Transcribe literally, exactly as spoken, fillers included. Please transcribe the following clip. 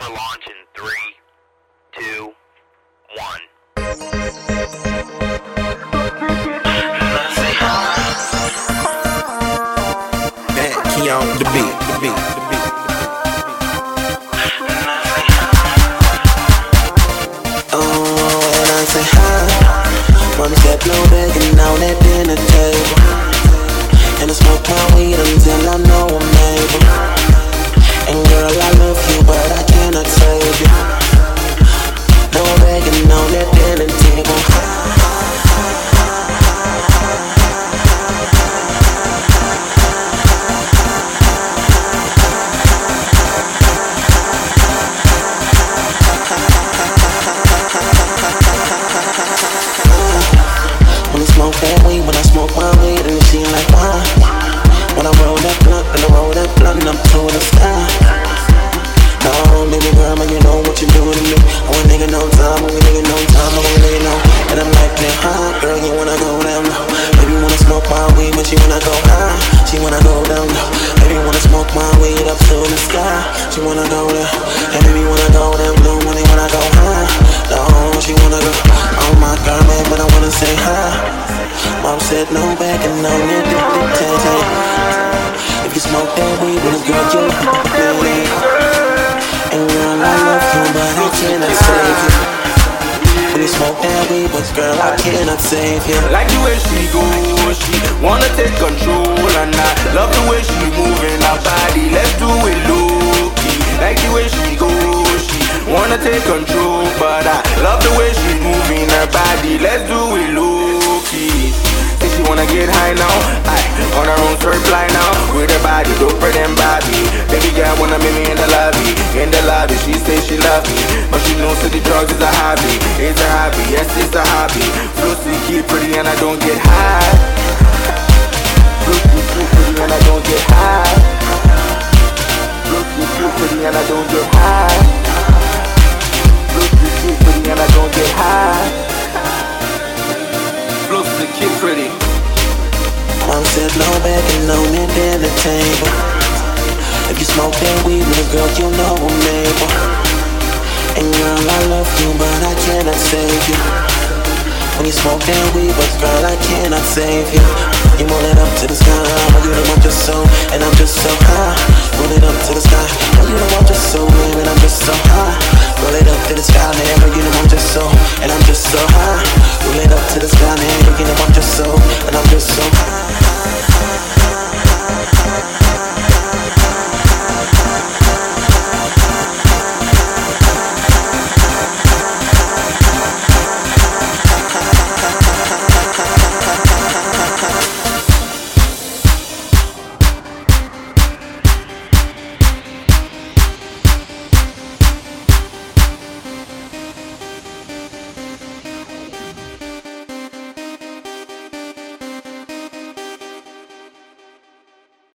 for launch in three, two, one. Key on the beat, the beat, the beat. Oh, and I say hi. Mama said no begging on that dinner table. And I smoke my weed until I know I'm able. And girl, I love you, but I cannot save you. No begging on that dinner table. When I smoke that weed, when I smoke my weed, and she like why? When I roll that blunt, and I roll that blunt up to the sky. No, baby girl, man, you know what you're doing to me. I want nigga no time, I want nigga no time, I want nigga no. And I'm like that high, girl, you wanna go down low. Baby wanna smoke my weed, but she wanna go high. She wanna go down low. Baby wanna smoke my weed up to the sky. She wanna go there, and baby wanna go down low when they wanna go high. No, she wanna go. Oh my God, man, but I wanna say hi. Mom said no backing on it, dictating. If you smoke that weed with a girl, you love me. And girl, I love you, but I cannot save you. When you smoke that weed, but girl, I cannot save you. Like the way she goes, she wanna take control, and I love the way she moving her body. Let's do it low-key. Like the way she goes, she wanna take control, but I love the way she moving her body. Let's do it low-key. Say she wanna get high now, aye, on her own supply now. With her body, doper than Bobby. Baby girl wanna meet me in the lobby. In the lobby, she say she love me, but she knows that the drugs is a hobby. It's a hobby, yes it's a hobby. Flow sneaky pretty and I don't get high. Flow sneaky pretty and I don't get high. Flow sneaky pretty and I don't get high. Flow sneaky pretty and I don't get high. Flow sneaky pretty. Mom said no begging on that dinner table. If you smoke that weed with a girl, you know I'm able. And girl, I love you, but I cannot save you. When you smoke that weed, but girl, I cannot save you. You roll it up to the sky, but you know I'm just so, and I'm just so high. Roll it up to the sky, but you know I'm just so, and I'm just so high. Roll it up to the sky, man, but you know I'm just so, and I'm just so high. Roll it up to the sky, man, but you know I'm